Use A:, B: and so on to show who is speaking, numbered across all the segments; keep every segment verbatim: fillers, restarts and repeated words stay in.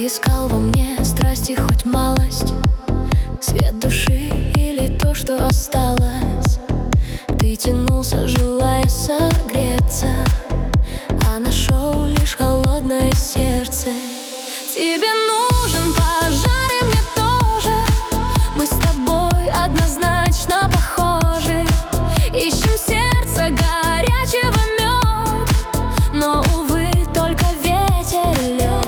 A: искал во мне страсти хоть малость, свет души или то, что осталось. Ты тянулся, желая согреться, а нашел лишь холодное сердце. Тебе нужен пожар, и мне тоже. Мы с тобой однозначно похожи. Ищем сердце горячего мед, но, увы, только ветер и лед.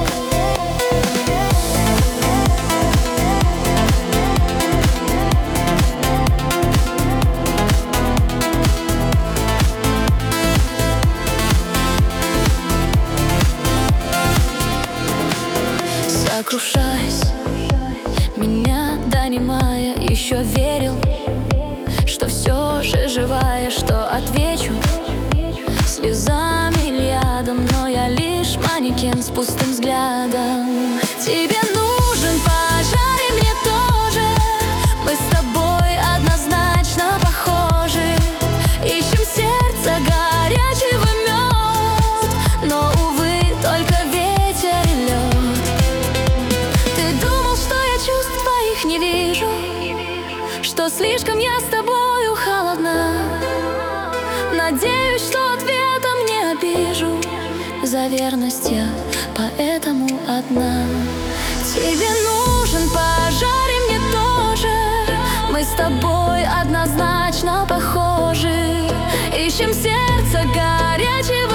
A: Сокрушаясь, меня донимая, еще верил, что все же живая, что отвечу слезами или ядом, но я лишь манекен с пустым взглядом. Тебе нужен пожар, и мне тоже. Мы с тобой однозначно похожи. Ищем сердце горячего мед, но, увы, только ветер и лед. Ты думал, что я чувств твоих не вижу, что слишком я с тобою холодна. Надеюсь, что ответом не обижу. За верность я поэтому одна. Тебе нужен пожар, и мне тоже. Мы с тобой однозначно похожи. Ищем сердце горячего